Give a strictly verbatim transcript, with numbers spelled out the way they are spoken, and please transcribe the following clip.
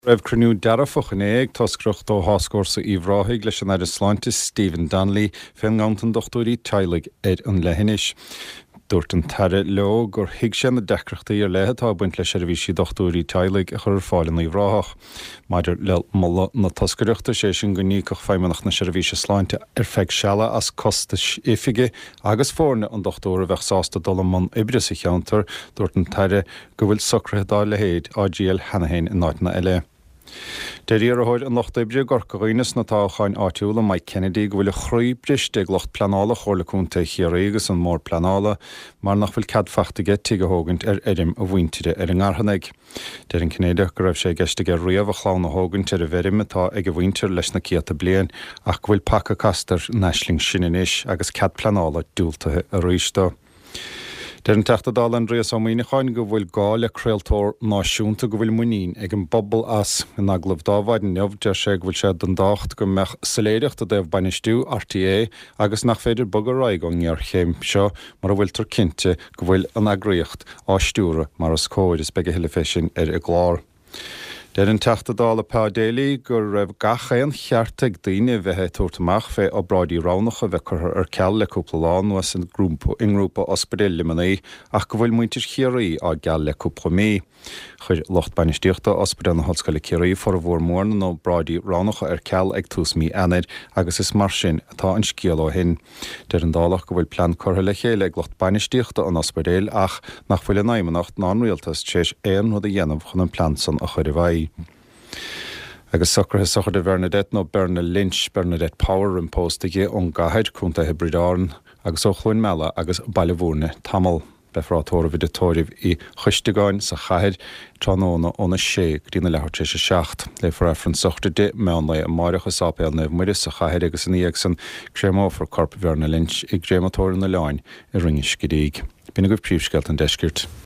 Raibh cruniú dara fochan éag toscrocht ó háscóir sa íomhráthig leis an air sláintis Stephen Donnelly féin gáint an dochtúirí teilig ar an leithinis. Dúirt an taire leo gur thuig sé na decreachtaí ar leithe tá buint leis ar bhí sí dochtúirí teilig a chur fáil in íomhráthach. Maidir le molla na toscaireachta sé sin go níoch feimimeach na seirbhíse sláinte ar feadh seala as costais ifige agus fórne an dochtúir a bheith sásta dul man ibre sa cheantar dúirt an taire go bhfuil socrathe dá le héad á díal Hanahain in náitna eile. Déir ar háid an locht ibre gorcaghines na táchain áitiúla Mike Kennedy go bhfuil a chroí briste locht planála chorlaúnta chiarégus an mór planála mar nach bhfuil cadfachtaige tuige hógant ar irim a bhaintire ar an ngarthanig. Déir an Cnéide go raibh sé geiste ar riamh a chláán na hógant ar a bherim atá ag a bhaintir leis na ciata blian ach go bhfuil paca castar neisling sin inis agus cad planála dúiltathe a ríistá. Déir an teachtadáil an rias amíoineáin go bhfuil gáil a creaaltóir náisiúnta go bhfuil muín ag an bobbal as in aglah dámhaid an neamh de sé bhfuil sé don dácht go meach saléireacht a déobh bainisteú R T A agus nach féidir bug a raig an ar chéim seo mar a bhfuil tar cinnte go bhfuil an agriocht áistúra mar as cóid is beige hiile fésin ar a glár. Déir an teachtadála Pá Daly gur raibh gachéan cheartaigh daoine bheitthe tuairteach fé ó Bráidí Ránach a bheith chur ar ceall le cúpla lá nuas an grúpa ingrúpa ospidéal limaní ach go bhfuil muintir chiaí á geall le cúpla mí. Chuir locht bainisteochta ospidéal na hallscoile chiaí for a bhór mórna nó Bráidí Ránacha ar ceall ag tús mí enaid agus is mar sin atá an scíal ó hin. Déir an dálach go bhfuil plan chutha le chéile ag locht bainisteochta an ospidéal ach nach bhfuil an aimimenacht ná an rialtas tééis éon rud a dhéanamh chun an plan san a chuir bhaid. Agus socrathe sochar de Bernadette nó Berna Lynch Bernadette Power in póstaige ón gathead chunta hebridáin agus ó chluin meala agus bailbhúrne tamil befrátóra viditóirih i chuisteáin sa chahead tróna óna sé grína lethirte sé seacht. Le forreferan sochta de meán le an máirecha sápéal neh muidir sa chahead agus in íag san grémófar corp Berna Lynch i grématóir na leáin i ringis go dtíig. Bína go príomhsceilt an deiscirt.